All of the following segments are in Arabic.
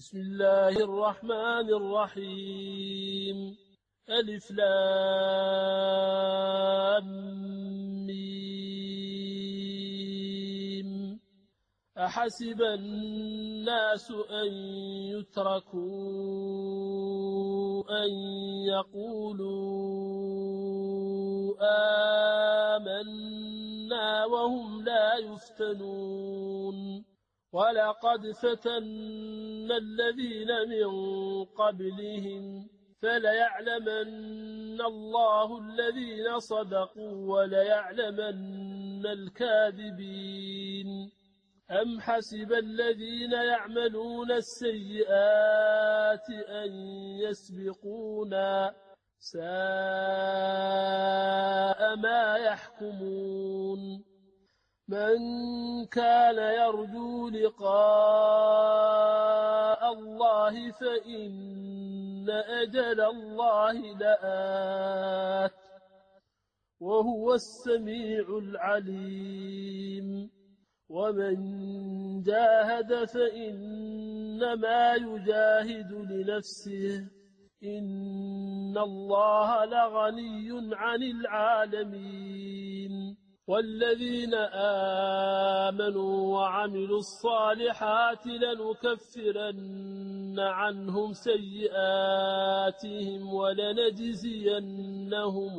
بسم الله الرحمن الرحيم. ألف لام ميم. أحسب الناس أن يتركوا أن يقولوا آمنا وهم لا يفتنون. ولقد فتنا الذين من قبلهم فليعلمن الله الذين صدقوا وليعلمن الكاذبين. أم حسب الذين يعملون السيئات أن يسبقونا ساء ما يحكمون. من كان يرجو لقاء الله فإن أجل الله لآت وهو السميع العليم. ومن جاهد فإنما يجاهد لنفسه إن الله لغني عن العالمين. والذين آمنوا وعملوا الصالحات لنكفرن عنهم سيئاتهم ولنجزينهم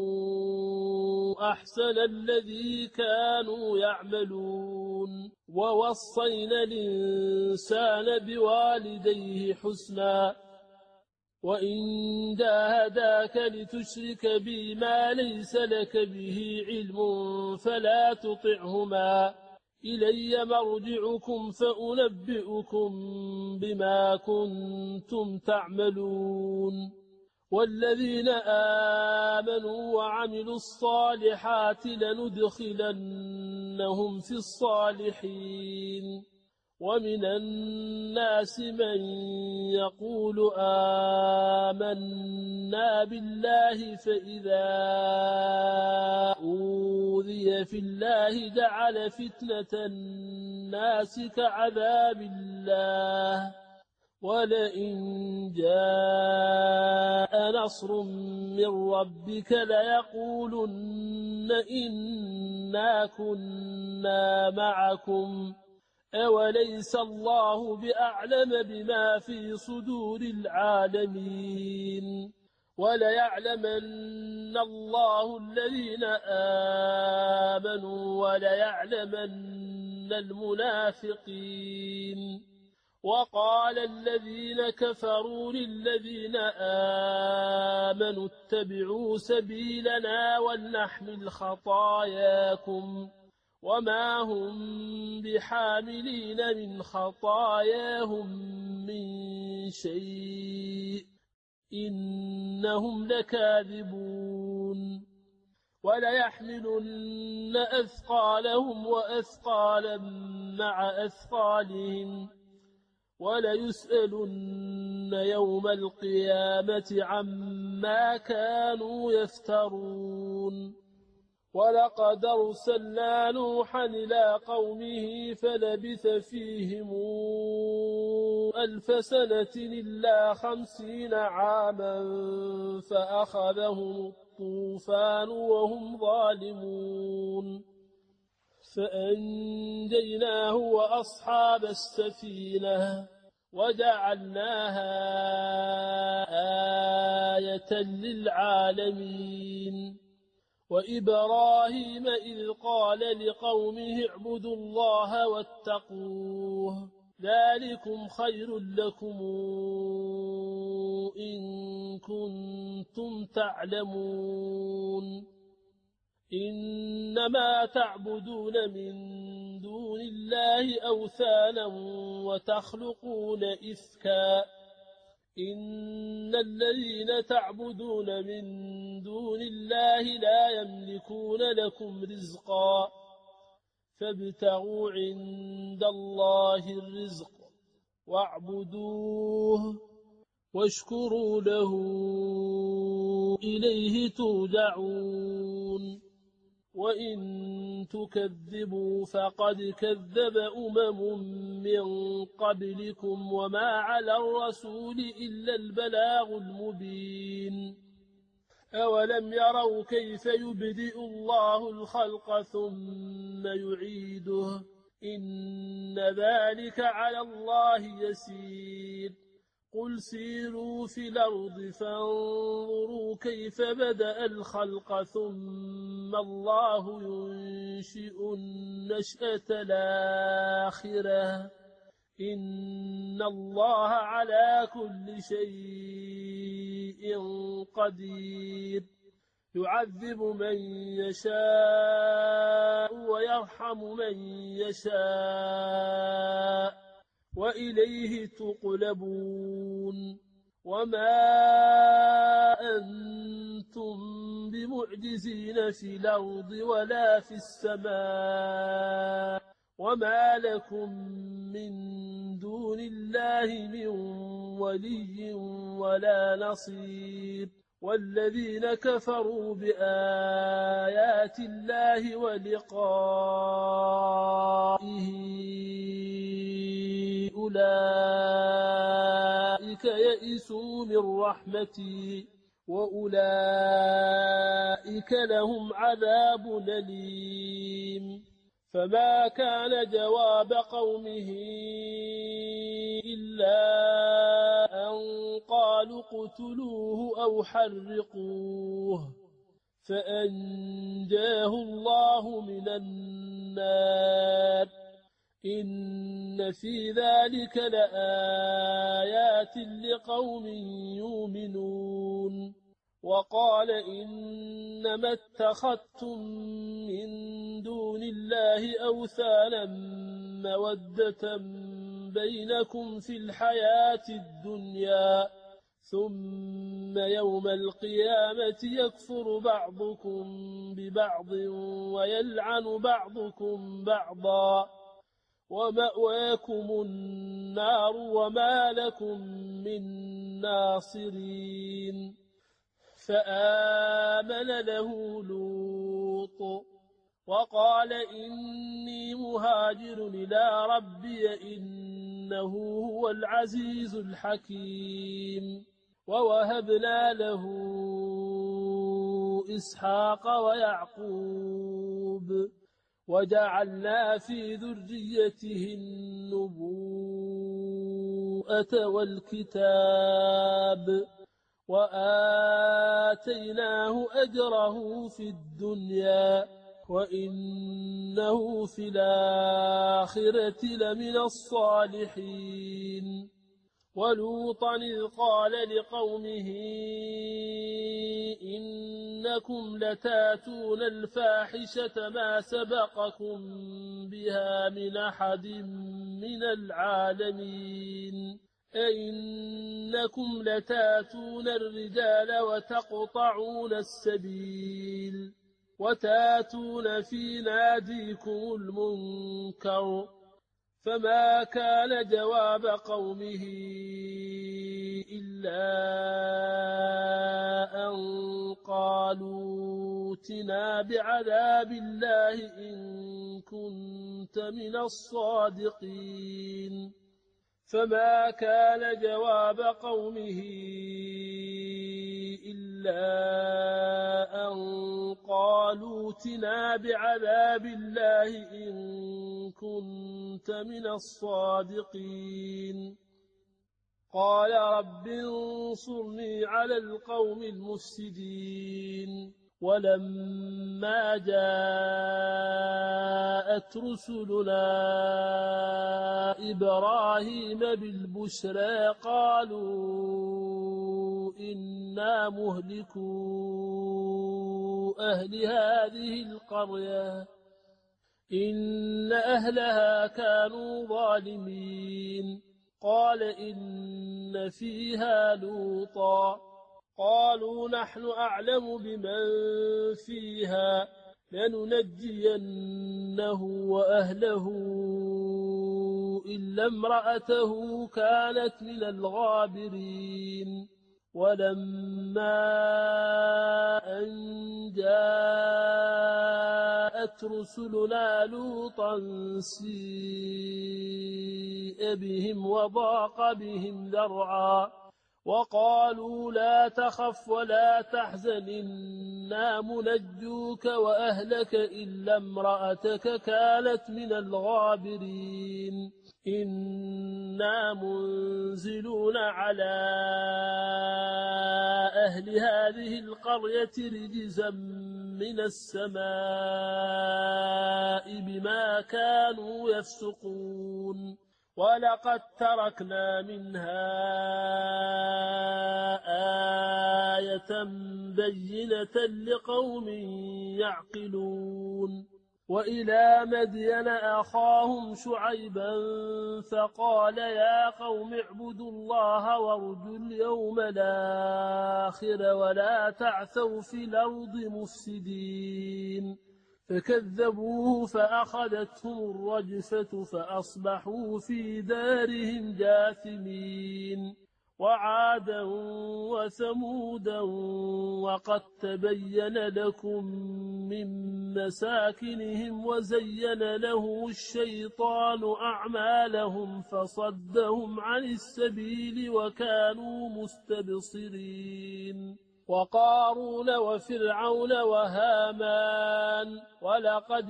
أحسن الذي كانوا يعملون. ووصينا الإنسان بوالديه حسنا وإن جاهداك لتشرك بي ما ليس لك به علم فلا تطعهما إلي مرجعكم فأنبئكم بما كنتم تعملون. والذين آمنوا وعملوا الصالحات لندخلنهم في الصالحين. ومن الناس من يقول آمنا بالله فإذا أوذي في الله جعل فتنة الناس كعذاب الله ولئن جاء نصر من ربك ليقولن إنا كنا معكم أوليس الله بأعلم بما في صدور العالمين. وليعلمن الله الذين آمنوا وليعلمن المنافقين. وقال الذين كفروا للذين آمنوا اتبعوا سبيلنا ولنحمل خطاياكم وما هم بحاملين من خطاياهم من شيء إنهم لكاذبون. وليحملن أثقالهم وأثقالا مع أثقالهم وليسألن يوم القيامة عما كانوا يفترون. ولقد أرسلنا نوحا إلى قومه فلبث فيهم 1000 سنة إلا 50 عاما فأخذهم الطوفان وهم ظالمون فأنجيناه وأصحاب السفينة وجعلناها آية للعالمين. وإبراهيم إذ قال لقومه اعبدوا الله واتقوه ذلكم خير لكم إن كنتم تعلمون. إنما تعبدون من دون الله أوثانا وتخلقون إفكا إن الذين تعبدون من دون الله لا يملكون لكم رزقا فابتغوا عند الله الرزق واعبدوه واشكروا له إليه ترجعون. وإن تكذبوا فقد كذب من قبلكم وما على الرسول إلا البلاغ المبين أولم يروا كيف يبدئ الله الخلق ثم يعيده إن ذلك على الله يسير قل سيروا في الأرض فانظروا كيف بدأ الخلق ثم الله ينشئ النشأة الآخرة إن الله على كل شيء قدير يعذب من يشاء ويرحم من يشاء وإليه تقلبون وما أنتم بمعجزين في الأرض ولا في السماء وما لكم من دون الله من ولي ولا نصير والذين كفروا بآيات الله ولقائه أولئك يئسوا من رحمتي وأولئك لهم عذاب أليم فما كان جواب قومه إلا أن قالوا اقتلوه أو حرقوه فأنجاه الله من النار إن في ذلك لآيات لقوم يؤمنون وقال إنما اتخذتم من دون الله أوثانا مودة بينكم في الحياة الدنيا ثم يوم القيامة يكفر بعضكم ببعض ويلعن بعضكم بعضا ومأواكم النار وما لكم من ناصرين فآمن له لوط وقال إني مهاجر إلى ربي إنه هو العزيز الحكيم ووهبنا له إسحاق ويعقوب وجعلنا في ذريته النبوءة والكتاب وآتيناه أجره في الدنيا وإنه في الآخرة لمن الصالحين ولوطا إذ قال لقومه إنكم لتاتون الفاحشة ما سبقكم بها من أحد من العالمين أئنكم لتاتون الرجال وتقطعون السبيل وتاتون في ناديكم المنكر فما كان جواب قومه إلا أن قالوا ائتنا بعذاب الله إن كنت من الصادقين فما كان جواب قومه إلا أن قالوا ائتنا بعذاب الله إن كنت من الصادقين قال رب انصرني على القوم المفسدين ولما جاءت رسلنا إبراهيم بالبشرى قالوا إنا مهلكو أهل هذه القرية إن أهلها كانوا ظالمين قال إن فيها لوطا قالوا نحن أعلم بمن فيها لننجينه وأهله إلا امرأته كانت من الغابرين ولما أن جاءت رسلنا لوطا سيء بهم وضاق بهم ذرعا وقالوا لا تخف ولا تحزن إنا منجوك وأهلك إلا امرأتك كانت من الغابرين إنا منزلون على أهل هذه القرية رجزا من السماء بما كانوا يفسقون ولقد تركنا منها آية بينة لقوم يعقلون وإلى مدين أخاهم شعيبا فقال يا قوم اعبدوا الله وارجوا اليوم الآخر ولا تعثوا في الأرض مفسدين فكذبوه فأخذتهم الرجفة فأصبحوا في دارهم جاثمين وعادا وثمودا وقد تبين لكم من مساكنهم وزين له الشيطان أعمالهم فصدهم عن السبيل وكانوا مستبصرين وقارون وفرعون وهامان ولقد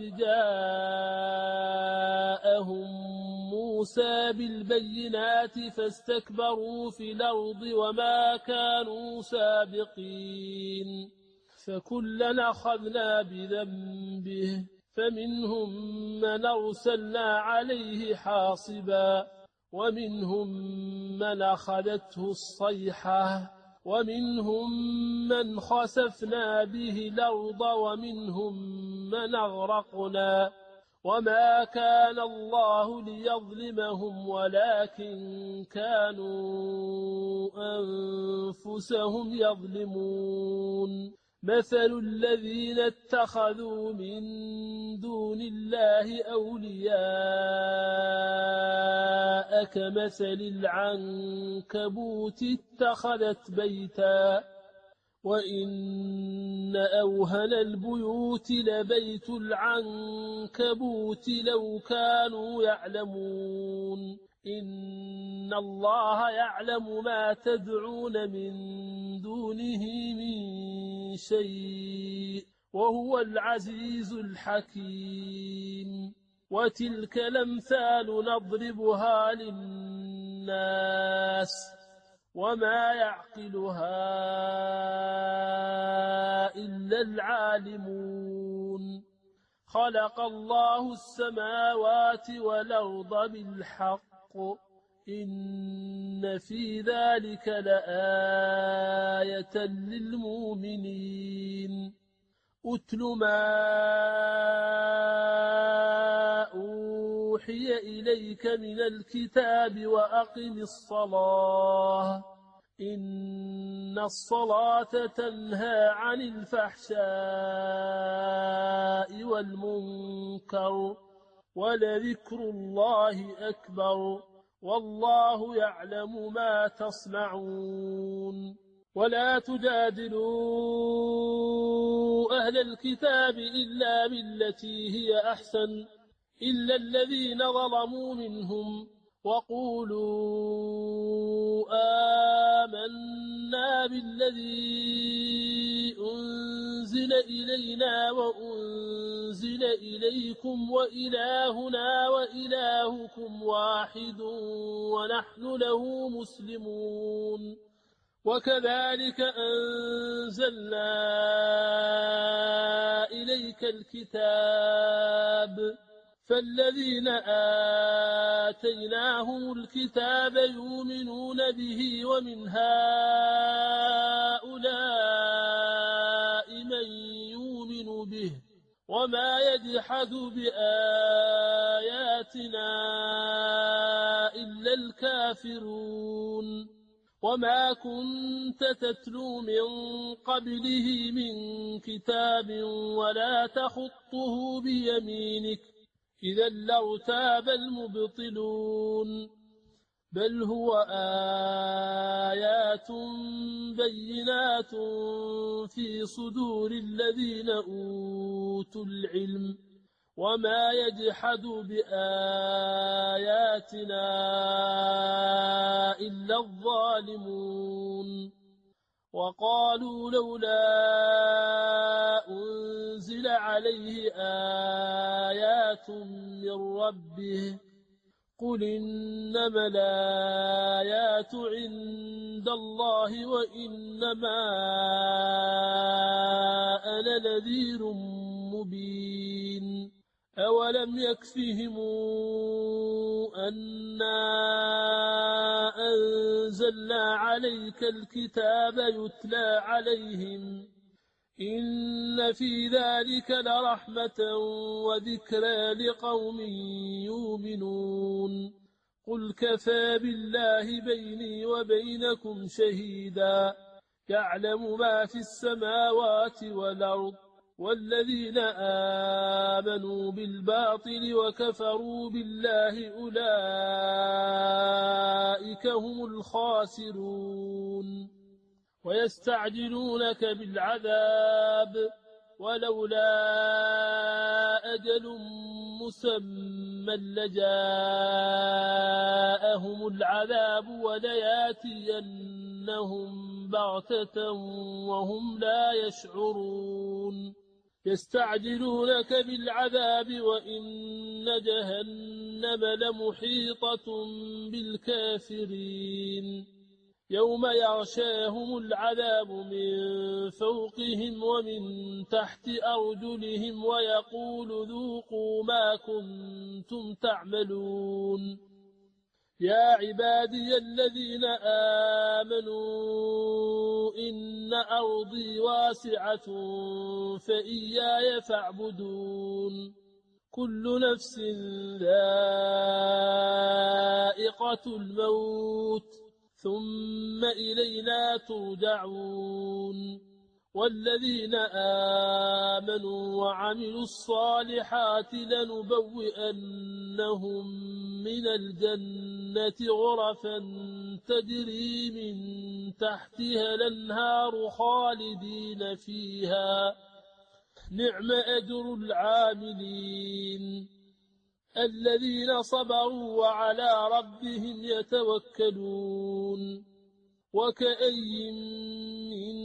جاءهم موسى بالبينات فاستكبروا في الأرض وما كانوا سابقين فكلا أخذنا بذنبه فمنهم من أرسلنا عليه حاصبا ومنهم من أخذته الصيحة ومنهم من خسفنا به الأرض ومنهم من أغرقنا وما كان الله ليظلمهم ولكن كانوا أنفسهم يظلمون مثل الذين اتخذوا من دون الله أولياء كمثل العنكبوت اتخذت بيتا وإن أوهن البيوت لبيت العنكبوت لو كانوا يعلمون إن الله يعلم ما تدعون من دونه من شيء وهو العزيز الحكيم وتلك الأمثال نضربها للناس وما يعقلها إلا العالمون خلق الله السماوات والأرض بالحق إن في ذلك لآية للمؤمنين أتل ما أوحي إليك من الكتاب وأقم الصلاة إن الصلاة تنهى عن الفحشاء والمنكر ولذكر الله أكبر والله يعلم ما تصنعون ولا تجادلوا أهل الكتاب إلا بالتي هي أحسن إلا الذين ظلموا منهم وقولوا آمنا بالذي أنزل إلينا وأنزل إليكم وإلهنا وإلهكم واحد ونحن له مسلمون وكذلك أنزلنا إليك الكتاب فالذين آتيناهم الكتاب يؤمنون به ومن هؤلاء من يؤمن به وما يجحد بآياتنا إلا الكافرون وما كنت تتلو من قبله من كتاب ولا تخطه بيمينك إذا لارتاب المبطلون بل هو آيات بينات في صدور الذين أوتوا العلم وما يجحد بآياتنا إلا الظالمون وقالوا لولا أنزل عليه آيات من ربه قل إنما الآيات عند الله وإنما أنا نذير مبين أولم يكفهم أنا أنزلنا عليك الكتاب يتلى عليهم إن في ذلك لرحمة وذكرى لقوم يؤمنون قل كفى بالله بيني وبينكم شهيدا يعلم ما في السماوات والأرض والذين آمنوا بالباطل وكفروا بالله أولئك هم الخاسرون ويستعجلونك بالعذاب ولولا أجل مسمى لجاءهم العذاب ولياتينهم بغتة وهم لا يشعرون يستعجلونك بالعذاب وإن جهنم لمحيطة بالكافرين يوم يغشاهم العذاب من فوقهم ومن تحت أرجلهم ويقول ذوقوا ما كنتم تعملون يا عبادي الذين آمنوا إن أرضي واسعة فإياي فاعبدون كل نفس ذائقة الموت ثم إلينا ترجعون والذين آمنوا وعملوا الصالحات لنبوئنهم من الجنة غرفا تجري من تحتها الأنهار خالدين فيها نعم أجر العاملين الذين صبروا وعلى ربهم يتوكلون وكأي من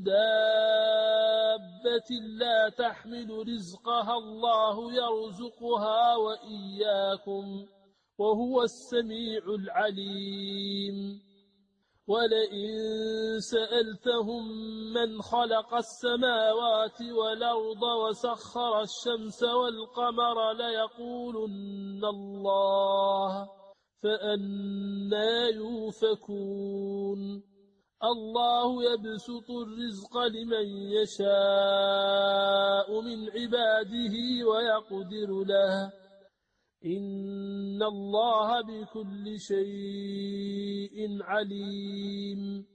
دابة لا تحمل رزقها الله يرزقها وإياكم وهو السميع العليم ولئن سألتهم من خلق السماوات والأرض وسخر الشمس والقمر ليقولن الله فأنى يؤفكون الله يبسط الرزق لمن يشاء من عباده ويقدر له إن الله بكل شيء عليم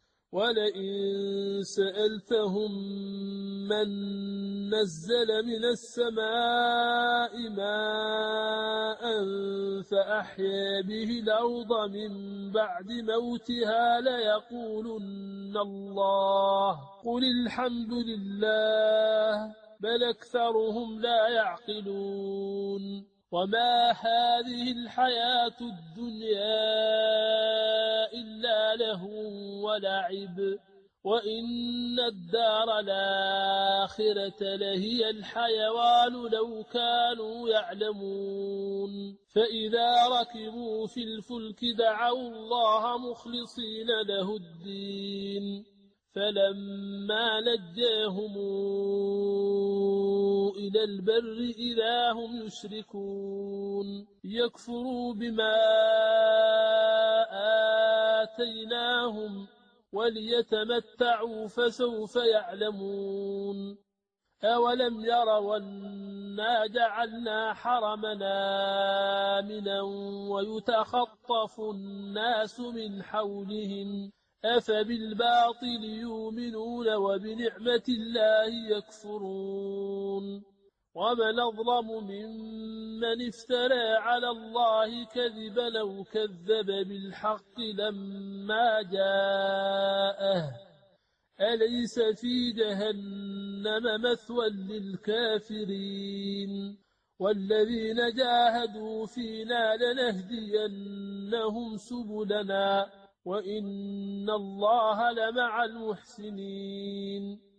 ولئن سألتهم من نزل من السماء ماء فأحيا به الأرض من بعد موتها ليقولن الله قل الحمد لله بل أكثرهم لا يعقلون وما هذه الحياة الدنيا إلا لهو ولعب وإن الدار الآخرة لهي الحيوان لو كانوا يعلمون فإذا ركبوا في الفلك دعوا الله مخلصين له الدين فلما نجاهم إلى البر إذا هم يشركون يكفروا بما آتيناهم وليتمتعوا فسوف يعلمون أولم يروا أنا جعلنا حرمنا آمنا ويتخطف الناس من حولهم أفبالباطل يؤمنون وبنعمة الله يكفرون ومن أظلم ممن افترى على الله كذبا أو كذب بالحق لما جاءه أليس في جهنم مثوى للكافرين والذين جاهدوا فينا لنهدينهم سبلنا وإن الله لمع المحسنين